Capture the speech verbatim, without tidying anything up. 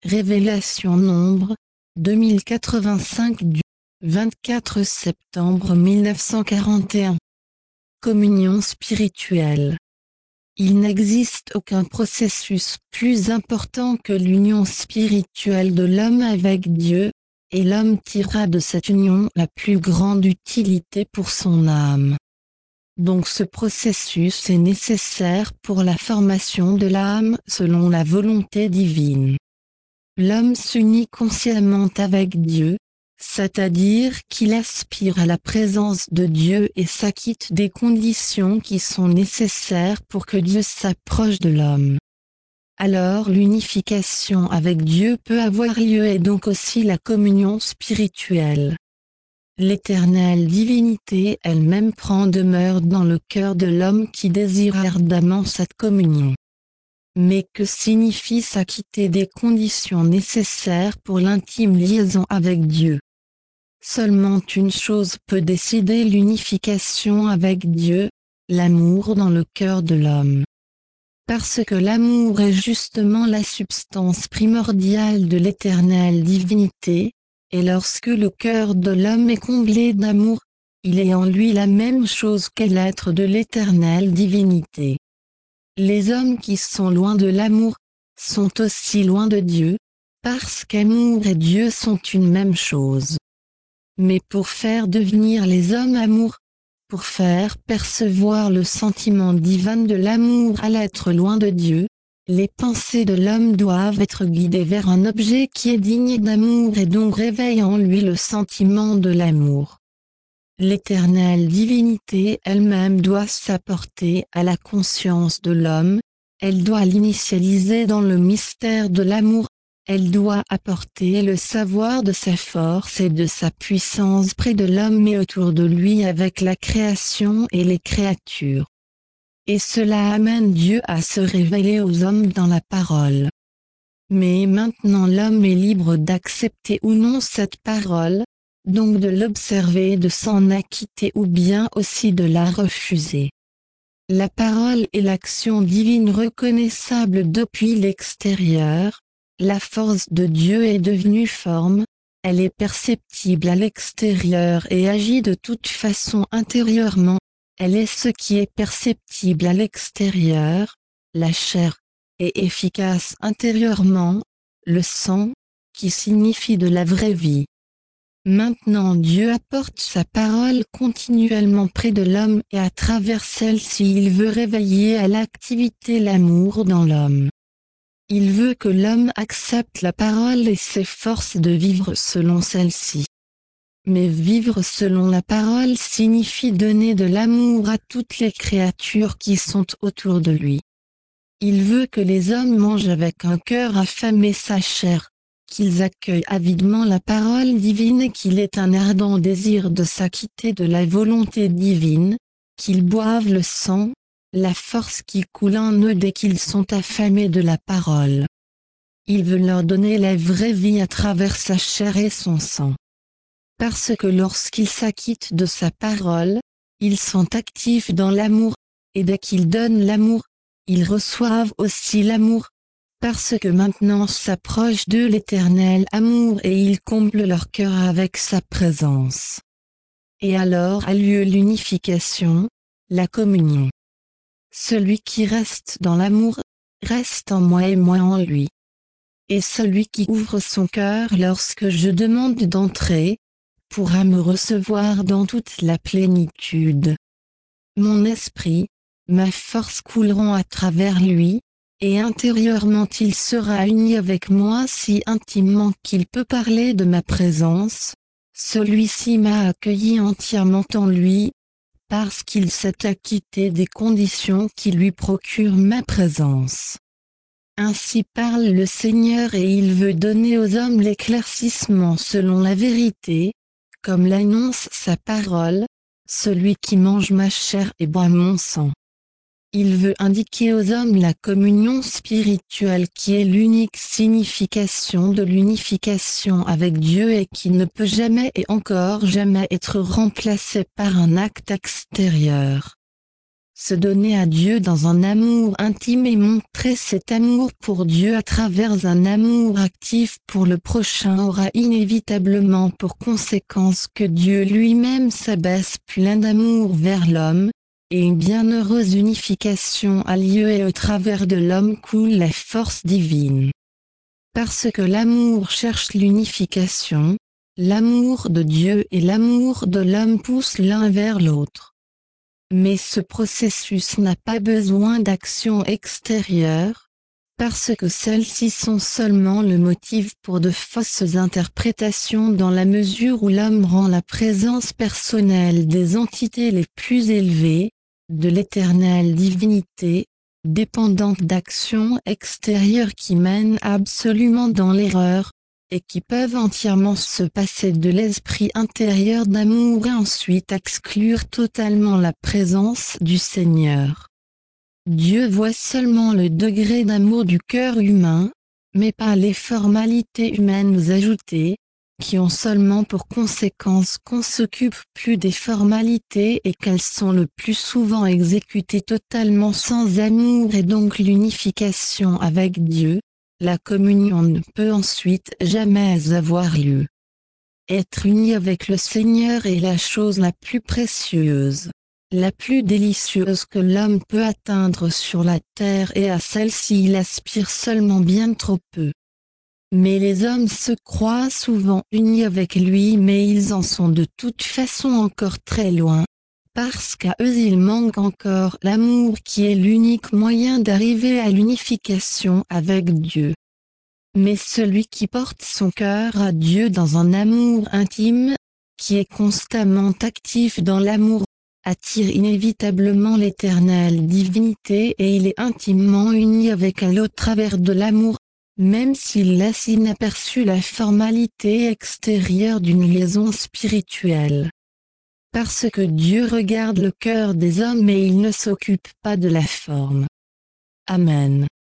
Révélation Nombre, deux mille quatre-vingt-cinq du vingt-quatre septembre mille neuf cent quarante et un. Communion spirituelle. Il n'existe aucun processus plus important que l'union spirituelle de l'homme avec Dieu, et l'homme tirera de cette union la plus grande utilité pour son âme. Donc ce processus est nécessaire pour la formation de l'âme selon la volonté divine. L'homme s'unit consciemment avec Dieu, c'est-à-dire qu'il aspire à la présence de Dieu et s'acquitte des conditions qui sont nécessaires pour que Dieu s'approche de l'homme. Alors l'unification avec Dieu peut avoir lieu et donc aussi la communion spirituelle. L'éternelle divinité elle-même prend demeure dans le cœur de l'homme qui désire ardemment cette communion. Mais que signifie s'acquitter des conditions nécessaires pour l'intime liaison avec Dieu? Seulement une chose peut décider l'unification avec Dieu, l'amour dans le cœur de l'homme. Parce que l'amour est justement la substance primordiale de l'éternelle divinité, et lorsque le cœur de l'homme est comblé d'amour, il est en lui la même chose qu'est l'être de l'éternelle divinité. Les hommes qui sont loin de l'amour, sont aussi loin de Dieu, parce qu'amour et Dieu sont une même chose. Mais pour faire devenir les hommes amour, pour faire percevoir le sentiment divin de l'amour à l'être loin de Dieu, les pensées de l'homme doivent être guidées vers un objet qui est digne d'amour et donc réveille en lui le sentiment de l'amour. L'éternelle divinité elle-même doit s'apporter à la conscience de l'homme, elle doit l'initialiser dans le mystère de l'amour, elle doit apporter le savoir de sa force et de sa puissance près de l'homme et autour de lui avec la création et les créatures. Et cela amène Dieu à se révéler aux hommes dans la parole. Mais maintenant l'homme est libre d'accepter ou non cette parole, donc de l'observer et de s'en acquitter ou bien aussi de la refuser. La parole est l'action divine reconnaissable depuis l'extérieur, la force de Dieu est devenue forme, elle est perceptible à l'extérieur et agit de toute façon intérieurement, elle est ce qui est perceptible à l'extérieur, la chair, est efficace intérieurement, le sang, qui signifie de la vraie vie. Maintenant Dieu apporte sa parole continuellement près de l'homme et à travers celle-ci il veut réveiller à l'activité l'amour dans l'homme. Il veut que l'homme accepte la parole et s'efforce de vivre selon celle-ci. Mais vivre selon la parole signifie donner de l'amour à toutes les créatures qui sont autour de lui. Il veut que les hommes mangent avec un cœur affamé sa chair, qu'ils accueillent avidement la parole divine et qu'il ait un ardent désir de s'acquitter de la volonté divine, qu'ils boivent le sang, la force qui coule en eux dès qu'ils sont affamés de la parole. Il veut leur donner la vraie vie à travers sa chair et son sang. Parce que lorsqu'ils s'acquittent de sa parole, ils sont actifs dans l'amour, et dès qu'ils donnent l'amour, ils reçoivent aussi l'amour, parce que maintenant s'approche d'eux l'éternel amour et il comble leur cœur avec sa présence. Et alors a lieu l'unification, la communion. Celui qui reste dans l'amour, reste en moi et moi en lui. Et celui qui ouvre son cœur lorsque je demande d'entrer, pourra me recevoir dans toute la plénitude. Mon esprit, ma force couleront à travers lui, et intérieurement il sera uni avec moi si intimement qu'il peut parler de ma présence, celui-ci m'a accueilli entièrement en lui, parce qu'il s'est acquitté des conditions qui lui procurent ma présence. Ainsi parle le Seigneur et il veut donner aux hommes l'éclaircissement selon la vérité, comme l'annonce sa parole, celui qui mange ma chair et boit mon sang. Il veut indiquer aux hommes la communion spirituelle qui est l'unique signification de l'unification avec Dieu et qui ne peut jamais et encore jamais être remplacée par un acte extérieur. Se donner à Dieu dans un amour intime et montrer cet amour pour Dieu à travers un amour actif pour le prochain aura inévitablement pour conséquence que Dieu lui-même s'abaisse plein d'amour vers l'homme, et une bienheureuse unification a lieu et au travers de l'homme coule la force divine. Parce que l'amour cherche l'unification, l'amour de Dieu et l'amour de l'homme poussent l'un vers l'autre. Mais ce processus n'a pas besoin d'action extérieure, parce que celles-ci sont seulement le motif pour de fausses interprétations dans la mesure où l'homme rend la présence personnelle des entités les plus élevées, de l'éternelle divinité, dépendante d'actions extérieures qui mènent absolument dans l'erreur, et qui peuvent entièrement se passer de l'esprit intérieur d'amour et ensuite exclure totalement la présence du Seigneur. Dieu voit seulement le degré d'amour du cœur humain, mais pas les formalités humaines ajoutées, qui ont seulement pour conséquence qu'on s'occupe plus des formalités et qu'elles sont le plus souvent exécutées totalement sans amour et donc l'unification avec Dieu. La communion ne peut ensuite jamais avoir lieu. Être uni avec le Seigneur est la chose la plus précieuse, la plus délicieuse que l'homme peut atteindre sur la terre et à celle-ci il aspire seulement bien trop peu. Mais les hommes se croient souvent unis avec lui mais ils en sont de toute façon encore très loin, parce qu'à eux il manque encore l'amour qui est l'unique moyen d'arriver à l'unification avec Dieu. Mais celui qui porte son cœur à Dieu dans un amour intime, qui est constamment actif dans l'amour, attire inévitablement l'éternelle divinité et il est intimement uni avec elle au travers de l'amour, même s'il laisse inaperçue la formalité extérieure d'une liaison spirituelle. Parce que Dieu regarde le cœur des hommes et il ne s'occupe pas de la forme. Amen.